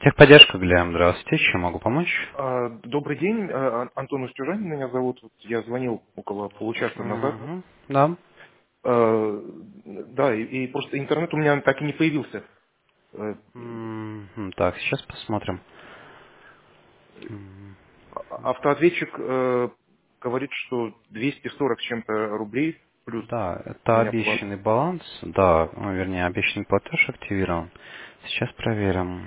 Техподдержка, Глеб, здравствуйте, чем могу помочь? Добрый день, Антон Устюжанин меня зовут. Вот я звонил около получаса назад. Угу. Да. Да, и просто интернет у меня так и не появился. Э, Так, сейчас посмотрим. М, Автоответчик говорит, что 240 с чем-то рублей плюс Да, у это меня плата. обещанный баланс, да, вернее, обещанный платеж активирован. Сейчас проверим.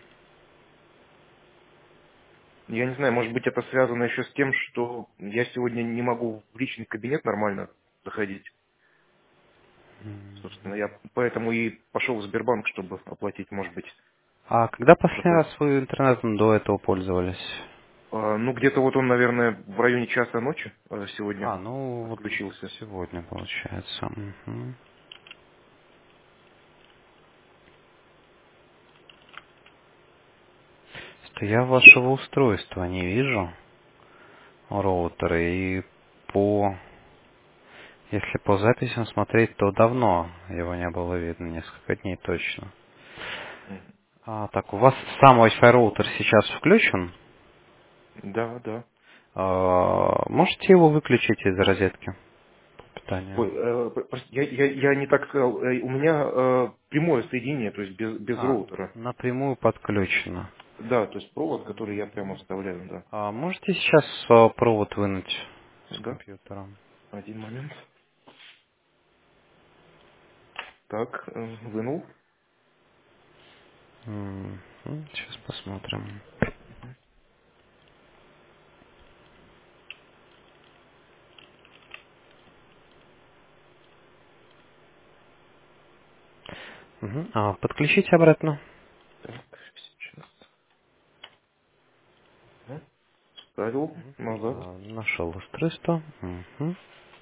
Я не знаю, может быть, это связано еще с тем, что я сегодня не могу в личный кабинет нормально заходить. Собственно, я поэтому и пошел в Сбербанк, чтобы оплатить, может быть, А когда последний какой-то. раз вы интернетом до этого пользовались? Ну, где-то вот он, наверное, в районе часа ночи сегодня Ну, вот отключился. сегодня получается. Мгм. Что я вашего устройства не вижу, роутера, и по Если по записям смотреть, то давно его не было видно, несколько дней точно. Мгм. Так, у вас сам Wi-Fi роутер сейчас включен? Да, да. Можете его выключить из розетки по питанию? Ой, я не так сказал. У меня прямое соединение, то есть без роутера. Напрямую подключено. Да, то есть провод, который я прямо вставляю, да. Можете сейчас провод вынуть с Да, компьютера? один момент. Так, вынул. Сейчас посмотрим. Подключите обратно. Так, сейчас. Ставил назад. Нашел устройство. Мгм.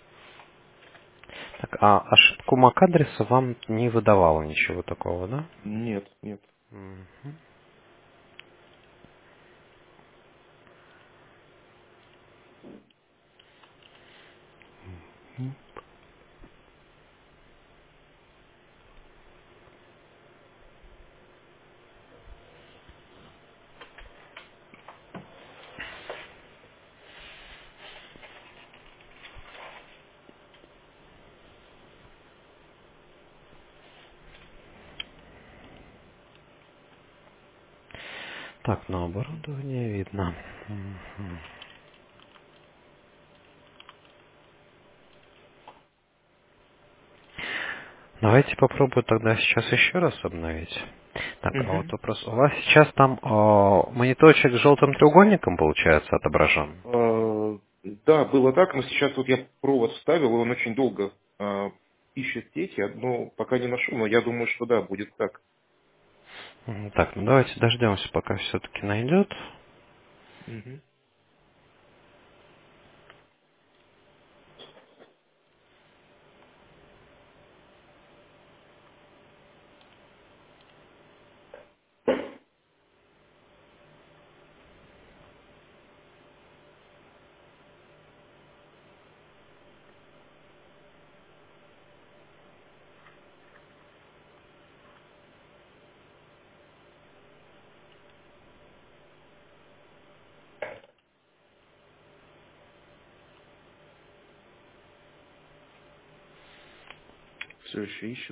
Так, ошибку MAC-адреса вам не выдавало ничего такого, да? Нет, нет. Мгм. Так, на оборудование видно. Мгм. Давайте попробую тогда сейчас еще раз обновить. Так, а вот Мгм. вопрос. У вас сейчас там мониторчик с желтым треугольником, получается, отображен? Да, было так, но сейчас вот я провод вставил, и он очень долго ищет сеть, но пока не нашел, но я думаю, что да, будет так. Так, ну давайте дождемся, пока все-таки найдет. Все еще ищет.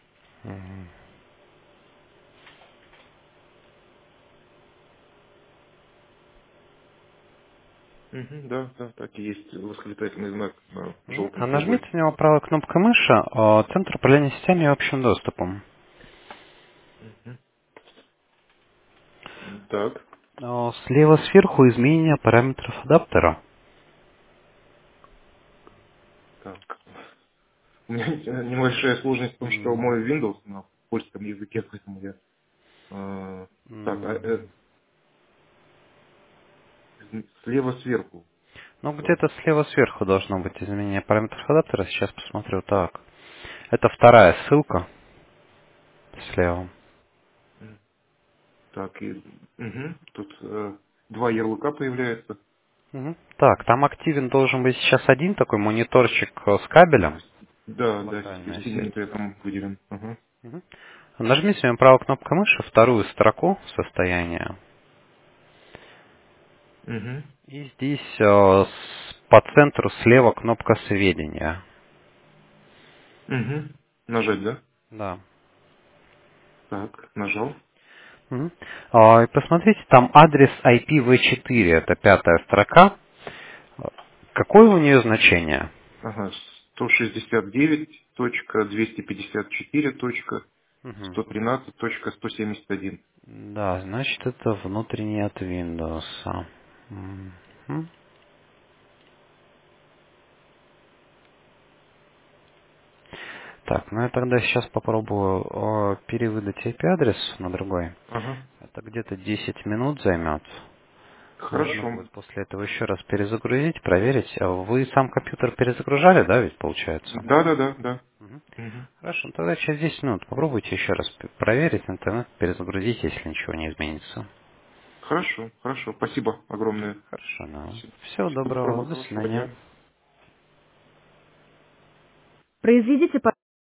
Да, да, так и есть восклицательный знак на желтом А нажмите треугольнике. на него правой кнопкой мыши, центр управления системой и общим доступом. Так, Слева сверху изменение параметров адаптера. так. У меня небольшая сложность в том, что М, мой Windows на польском языке, поэтому я... Так, м. слева сверху. Ну, Так. где-то слева сверху должно быть изменение параметров адаптера. Сейчас посмотрю. Так. Это вторая ссылка слева. Так, и тут два ярлыка появляются. Так, там активен должен быть сейчас один такой мониторчик с кабелем. Да, да, Локальная сеть. синенькая там выделен. Мгм. Нажмите своей правой кнопкой мыши вторую строку состояния. Угу. И здесь по центру слева кнопка «Сведения». Угу. Нажать, да? Да. Так, нажал. Мгм. И посмотрите, там адрес IPv4, это пятая строка. Какое у нее значение? Ага, 169.254.113.171. Мгм. 113.171. Да, значит, это внутренний от Windows. Мгм. Так, ну я тогда сейчас попробую перевыдать IP-адрес на другой. Ага. Это где-то 10 минут займет. Нужно Хорошо. будет после этого еще раз перезагрузить, проверить. Вы сам компьютер перезагружали, да, ведь получается? Да, да, да, да. Мгм. Мгм. Хорошо, ну тогда через 10 минут попробуйте еще раз проверить интернет, перезагрузить, если ничего не изменится. Хорошо, хорошо. Спасибо огромное. Хорошо, ну. Спасибо. Всего Всего доброго, доброго, до хорошего свидания. дня. Произведите